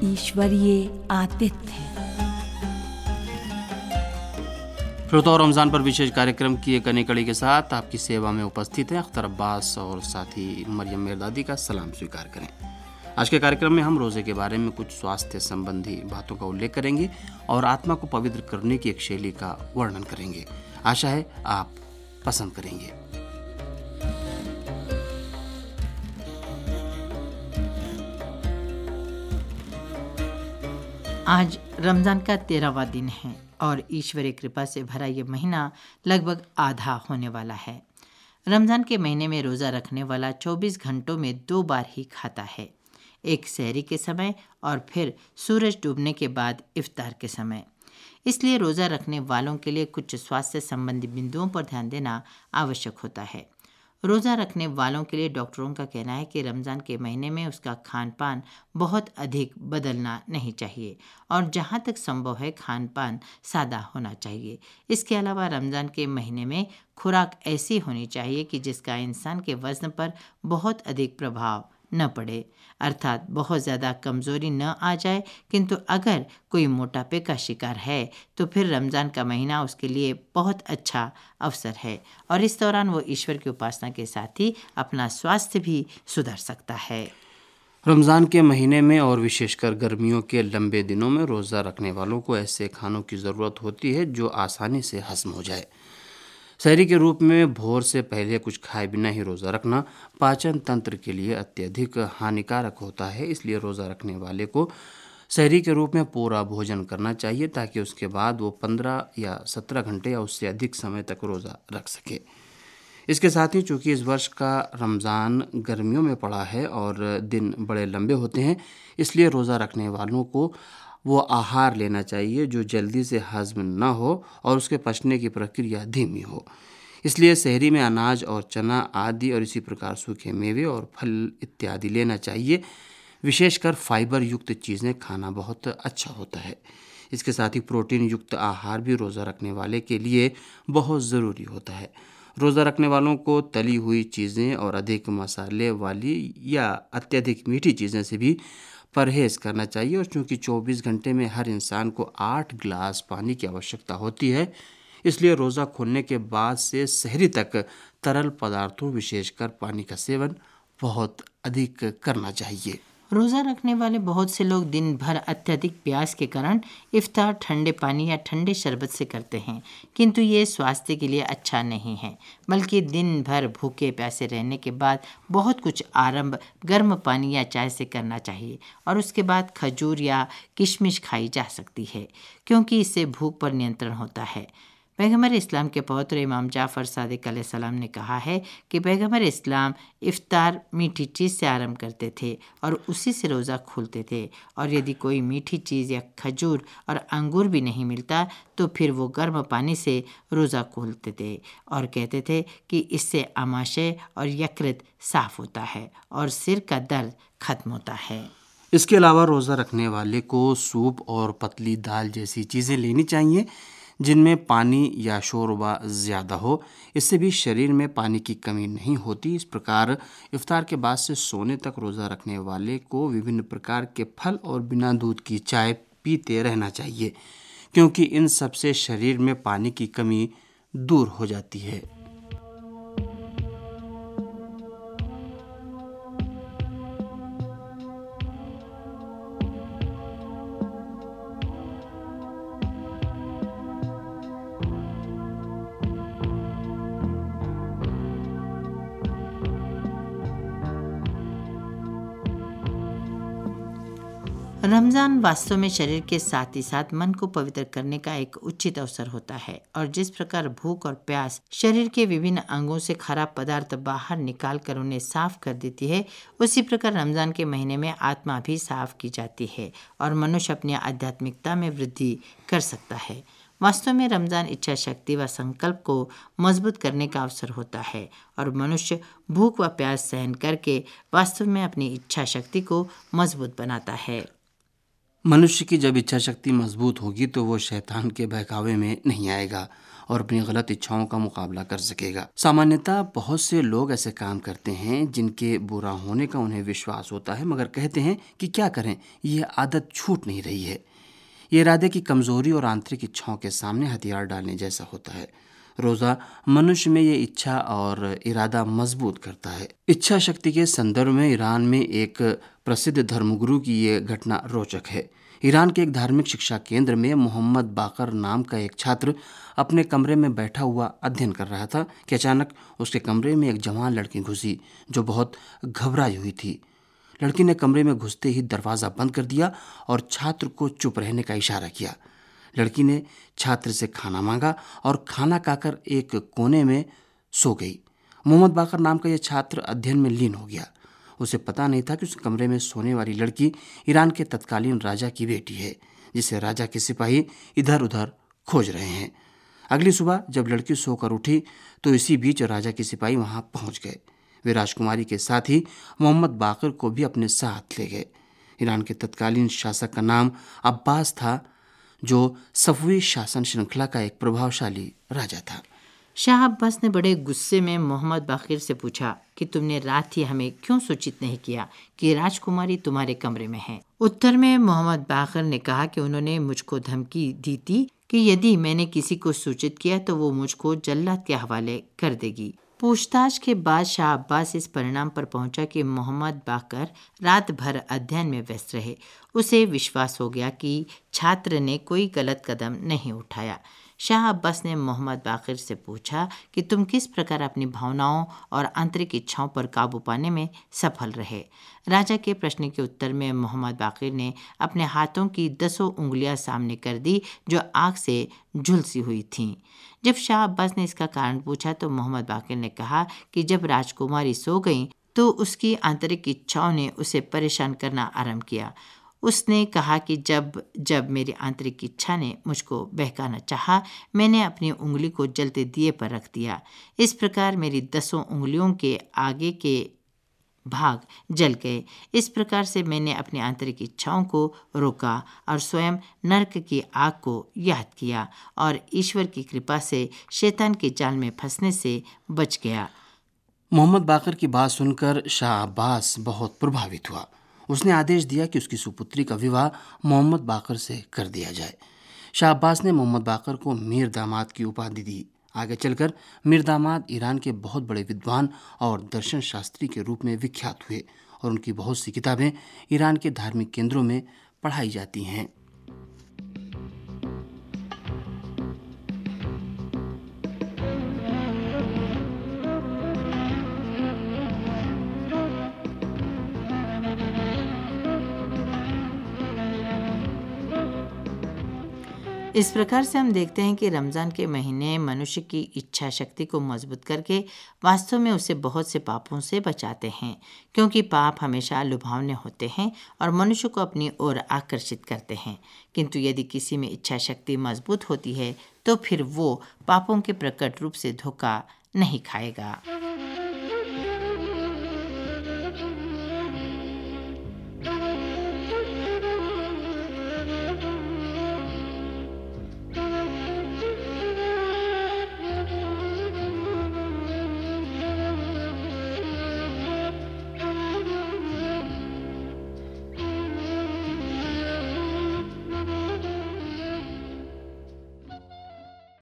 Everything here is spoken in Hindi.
ईश्वरीय आतिथ्य। श्रोताओं, रमज़ान पर विशेष कार्यक्रम की एक नई कड़ी के साथ आपकी सेवा में उपस्थित हैं अख्तर अब्बास और साथी मरियम मेरदादी का सलाम स्वीकार करें। आज के कार्यक्रम में हम रोज़े के बारे में कुछ स्वास्थ्य संबंधी बातों का उल्लेख करेंगे और आत्मा को पवित्र करने की एक शैली का वर्णन करेंगे। आशा है आप पसंद करेंगे। आज रमज़ान का 13वां दिन है और ईश्वरीय कृपा से भरा ये महीना लगभग आधा होने वाला है। रमज़ान के महीने में रोज़ा रखने वाला 24 घंटों में 2 बार ही खाता है, एक सहरी के समय और फिर सूरज डूबने के बाद इफ्तार के समय। इसलिए रोज़ा रखने वालों के लिए कुछ स्वास्थ्य संबंधी बिंदुओं पर ध्यान देना आवश्यक होता है। रोज़ा रखने वालों के लिए डॉक्टरों का कहना है कि रमज़ान के महीने में उसका खान पान बहुत अधिक बदलना नहीं चाहिए और जहाँ तक संभव है खान पान सादा होना चाहिए। इसके अलावा रमज़ान के महीने में खुराक ऐसी होनी चाहिए कि जिसका इंसान के वज़न पर बहुत अधिक प्रभाव न पड़े, अर्थात बहुत ज़्यादा कमज़ोरी न आ जाए। किंतु अगर कोई मोटापे का शिकार है तो फिर रमज़ान का महीना उसके लिए बहुत अच्छा अवसर है और इस दौरान वो ईश्वर की उपासना के साथ ही अपना स्वास्थ्य भी सुधार सकता है। रमज़ान के महीने में और विशेषकर गर्मियों के लंबे दिनों में रोज़ा रखने वालों को ऐसे खानों की ज़रूरत होती है जो आसानी से हज़म हो जाए। सहरी के रूप में भोर से पहले कुछ खाए बिना ही रोज़ा रखना पाचन तंत्र के लिए अत्यधिक हानिकारक होता है। इसलिए रोज़ा रखने वाले को सहरी के रूप में पूरा भोजन करना चाहिए ताकि उसके बाद वो 15 या 17 घंटे या उससे अधिक समय तक रोज़ा रख सके। इसके साथ ही चूँकि इस वर्ष का रमज़ान गर्मियों में पड़ा है और दिन बड़े लंबे होते हैं, इसलिए रोज़ा रखने वालों को वो आहार लेना चाहिए जो जल्दी से हज़म न हो और उसके पचने की प्रक्रिया धीमी हो। इसलिए सहरी में अनाज और चना आदि और इसी प्रकार सूखे मेवे और फल इत्यादि लेना चाहिए। विशेषकर फाइबर युक्त चीज़ें खाना बहुत अच्छा होता है। इसके साथ ही प्रोटीन युक्त आहार भी रोज़ा रखने वाले के लिए बहुत ज़रूरी होता है। रोज़ा रखने वालों को तली हुई चीज़ें और अधिक मसाले वाली या अत्यधिक मीठी चीज़ें से भी परहेज़ करना चाहिए और चूँकि 24 घंटे में हर इंसान को 8 गिलास पानी की आवश्यकता होती है, इसलिए रोज़ा खोलने के बाद से सहरी तक तरल पदार्थों विशेषकर पानी का सेवन बहुत अधिक करना चाहिए। रोज़ा रखने वाले बहुत से लोग दिन भर अत्यधिक प्यास के कारण इफ्तार ठंडे पानी या ठंडे शरबत से करते हैं, किंतु ये स्वास्थ्य के लिए अच्छा नहीं है। बल्कि दिन भर भूखे प्यासे रहने के बाद बहुत कुछ आरंभ गर्म पानी या चाय से करना चाहिए और उसके बाद खजूर या किशमिश खाई जा सकती है, क्योंकि इससे भूख पर नियंत्रण होता है। पैगम्बर इस्लाम के पवित्र इमाम जाफ़र सादिक अलैहिस्सलाम ने कहा है कि पैगम्बर इस्लाम इफ्तार मीठी चीज़ से आरंभ करते थे और उसी से रोज़ा खोलते थे, और यदि कोई मीठी चीज़ या खजूर और अंगूर भी नहीं मिलता तो फिर वो गर्म पानी से रोज़ा खोलते थे और कहते थे कि इससे आमाशय और यकृत साफ होता है और सिर का दर्द खत्म होता है। इसके अलावा रोज़ा रखने वाले को सूप और पतली दाल जैसी चीज़ें लेनी चाहिए जिनमें पानी या शोरबा ज़्यादा हो। इससे भी शरीर में पानी की कमी नहीं होती। इस प्रकार इफ्तार के बाद से सोने तक रोज़ा रखने वाले को विभिन्न प्रकार के फल और बिना दूध की चाय पीते रहना चाहिए, क्योंकि इन सब से शरीर में पानी की कमी दूर हो जाती है। रमज़ान वास्तव में शरीर के साथ ही साथ मन को पवित्र करने का एक उचित अवसर होता है और जिस प्रकार भूख और प्यास शरीर के विभिन्न अंगों से खराब पदार्थ बाहर निकाल कर उन्हें साफ कर देती है, उसी प्रकार रमज़ान के महीने में आत्मा भी साफ की जाती है और मनुष्य अपनी आध्यात्मिकता में वृद्धि कर सकता है। वास्तव में रमज़ान इच्छा शक्ति व संकल्प को मजबूत करने का अवसर होता है और मनुष्य भूख व प्यास सहन करके वास्तव में अपनी इच्छा शक्ति को मजबूत बनाता है। मनुष्य की जब इच्छा शक्ति मजबूत होगी तो वो शैतान के बहकावे में नहीं आएगा और अपनी गलत इच्छाओं का मुकाबला कर सकेगा। सामान्यतः बहुत से लोग ऐसे काम करते हैं जिनके बुरा होने का उन्हें विश्वास होता है, मगर कहते हैं कि क्या करें, ये आदत छूट नहीं रही है। ये इरादे की कमजोरी और आंतरिक इच्छाओं के सामने हथियार डालने जैसा होता है। रोज़ा मनुष्य में ये इच्छा और इरादा मजबूत करता है। इच्छा शक्ति के संदर्भ में ईरान में एक प्रसिद्ध धर्मगुरु की ये घटना रोचक है। ईरान के एक धार्मिक शिक्षा केंद्र में मोहम्मद बाकर नाम का एक छात्र अपने कमरे में बैठा हुआ अध्ययन कर रहा था कि अचानक उसके कमरे में एक जवान लड़की घुसी जो बहुत घबराई हुई थी। लड़की ने कमरे में घुसते ही दरवाज़ा बंद कर दिया और छात्र को चुप रहने का इशारा किया। लड़की ने छात्र से खाना मांगा और खाना खाकर एक कोने में सो गई। मोहम्मद बाकर नाम का यह छात्र अध्ययन में लीन हो गया। उसे पता नहीं था कि उस कमरे में सोने वाली लड़की ईरान के तत्कालीन राजा की बेटी है, जिसे राजा के सिपाही इधर उधर खोज रहे हैं। अगली सुबह जब लड़की सोकर उठी तो इसी बीच राजा के सिपाही वहां पहुंच गए। वे राजकुमारी के साथ ही मोहम्मद बाकर को भी अपने साथ ले गए। ईरान के तत्कालीन शासक का नाम अब्बास था, जो सफवी शासन श्रृंखला का एक प्रभावशाली राजा था। शाह अब्बास ने बड़े गुस्से में मोहम्मद बाकिर से पूछा कि तुमने रात ही हमें क्यों सूचित नहीं किया कि राजकुमारी तुम्हारे कमरे में है। उत्तर में मोहम्मद बाकिर ने कहा कि उन्होंने मुझको धमकी दी थी कि यदि मैंने किसी को सूचित किया तो वो मुझको जल्लाद के हवाले कर देगी। पूछताछ के बाद शाह अब्बास इस परिणाम पर पहुंचा कि मोहम्मद बाकर रात भर अध्ययन में व्यस्त रहे। उसे विश्वास हो गया कि छात्र ने कोई गलत कदम नहीं उठाया। शाह अब्बास ने मोहम्मद बाकर से पूछा कि तुम किस प्रकार अपनी भावनाओं और आंतरिक इच्छाओं पर काबू पाने में सफल रहे। राजा के प्रश्न के उत्तर में मोहम्मद बाकर ने अपने हाथों की 10 उंगलियां सामने कर दी जो आग से झुलसी हुई थीं। जब शाह अब्बास ने इसका कारण पूछा तो मोहम्मद बाकर ने कहा कि जब राजकुमारी सो गई तो उसकी आंतरिक इच्छाओं ने उसे परेशान करना आरंभ किया। उसने कहा कि जब मेरी आंतरिक इच्छा ने मुझको बहकाना चाहा, मैंने अपनी उंगली को जलते दिए पर रख दिया। इस प्रकार मेरी 10 उंगलियों के आगे के भाग जल गए। इस प्रकार से मैंने अपनी आंतरिक इच्छाओं को रोका और स्वयं नरक की आग को याद किया और ईश्वर की कृपा से शैतान के जाल में फंसने से बच गया। मोहम्मद बाकर की बात सुनकर शाह अब्बास बहुत प्रभावित हुआ। उसने आदेश दिया कि उसकी सुपुत्री का विवाह मोहम्मद बाकर से कर दिया जाए। शाह अब्बास ने मोहम्मद बाकर को मीर दामाद की उपाधि दी। आगे चलकर मीर दामाद ईरान के बहुत बड़े विद्वान और दर्शन शास्त्री के रूप में विख्यात हुए और उनकी बहुत सी किताबें ईरान के धार्मिक केंद्रों में पढ़ाई जाती हैं। इस प्रकार से हम देखते हैं कि रमज़ान के महीने मनुष्य की इच्छा शक्ति को मजबूत करके वास्तव में उसे बहुत से पापों से बचाते हैं, क्योंकि पाप हमेशा लुभावने होते हैं और मनुष्य को अपनी ओर आकर्षित करते हैं। किंतु यदि किसी में इच्छा शक्ति मजबूत होती है तो फिर वो पापों के प्रकट रूप से धोखा नहीं खाएगा।